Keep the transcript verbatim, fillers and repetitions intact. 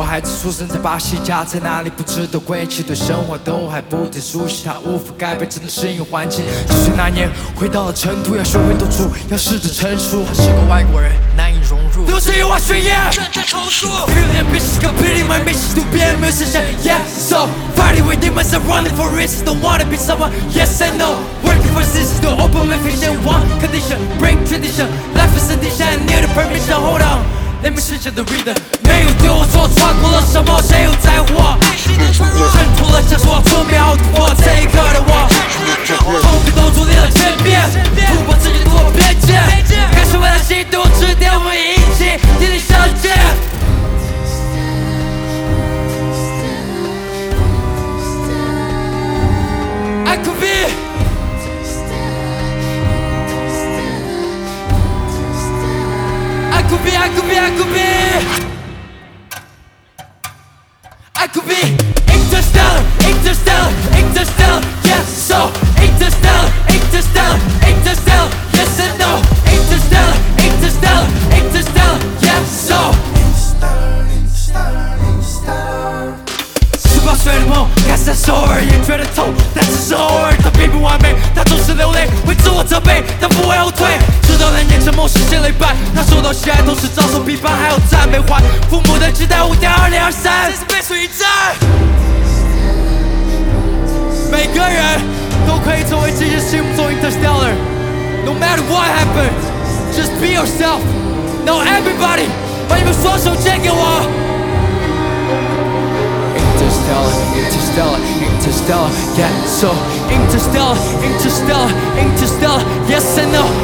孩子出生在巴西，家在哪里不知道，归期对生活都还不太熟悉，他无法改变，只能适应环境。几岁那年回到了成都，要学会独处，要试着成熟。他是个外国人，难以融入。都是油画血液，正在重述。Feeling ambitious, completing my mission to be a musician. Yeah, so fighting with demons and running for risk. Don't wanna be someone. Yes and no. Working for sisters to open my vision. One condition, break tradition. Life is a dish and need a permission. Hold on. Let me switch the rhythm， 没有对我错，穿过了什么，谁又在乎我？挣脱了枷锁，准备好突破这一刻的我。痛苦都注定了千变，突破自己，突破边界，感受未来心动，指点我们一起砥砺相见。I could be。I could be, I could be, I could be I could be interstellar, interstellar, interstellar, yeah, so interstellar, interstellar, interstellar, yes and no Interstellar, interstellar, interstellar, yeah, so Interstellar, interstellar, interstellar 十八岁的梦，开始在首尔，也觉得痛，但只是偶尔。它并不完美，它总是流泪，会自我责备，但不会后退。直到那年沉默实现了一半，他受到喜爱，同时遭受批判，还有赞美还父母的期待。五点二零二三，这是背水一战。每个人都可以成为自己心目中 Interstellar。No matter what happens, just be yourself. Now everybody， 把你们双手借给我。Interstellar, interstellar, interstellar, yeah, so interstellar, interstellar, interstellar, yes and no